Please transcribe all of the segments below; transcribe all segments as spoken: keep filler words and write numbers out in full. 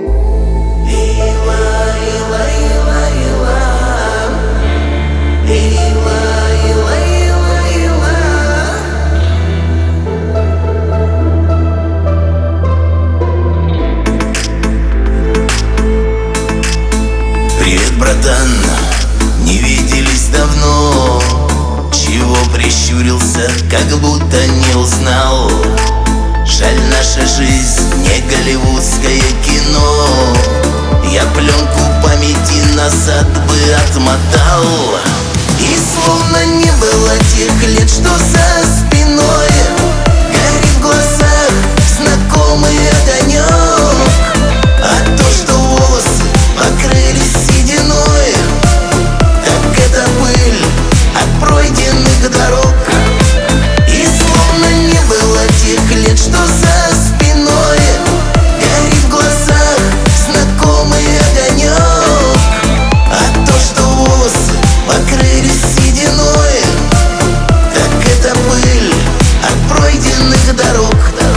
Привет, братан, не виделись давно. Чего прищурился, как будто не узнал? Жаль, наша жизнь не голливудское кино. Я пленку памяти назад бы отмотал. И словно не было тех лет, что за спиной горит в глазах знакомый огонек. А то, что волосы покрылись сединой, так это пыль от пройденных дорог. И словно не было тех лет, что за спиной горит в глазах знакомый огонек. А то, что волосы покрылись сединой, так это пыль от пройденных дорог.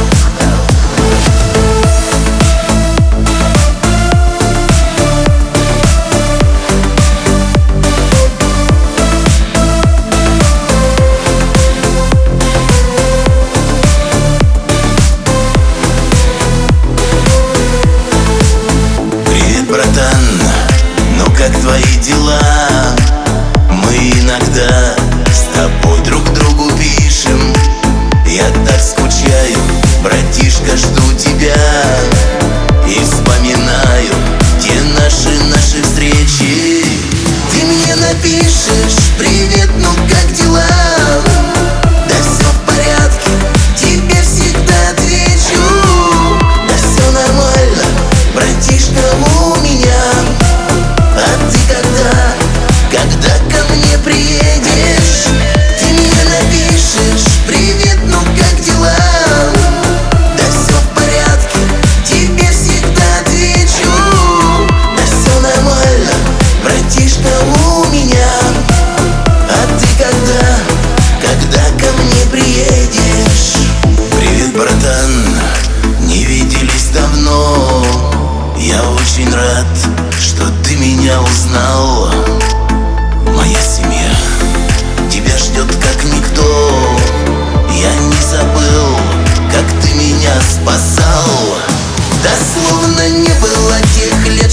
Братан, ну как твои дела? Мы иногда с тобой друг другу пишем. Я так скучаю, братишка, жду тебя. И вспоминаю те наши, наши встречи. Ты мне напишешь: привет, ну как дела? Да все в порядке, тебе всегда отвечу. Да все нормально, братишка, у меня. А ты когда, когда ко мне приедешь? Ты мне напишешь: привет, ну как дела? Да все в порядке, тебе всегда отвечу. Да все нормально, братишка, у меня. А ты когда, когда ко мне приедешь? Привет, братан, не виделись давно. Я очень рад, что ты меня узнал. Моя семья тебя ждет как никто. Я не забыл, как ты меня спасал. Да словно не было тех лет,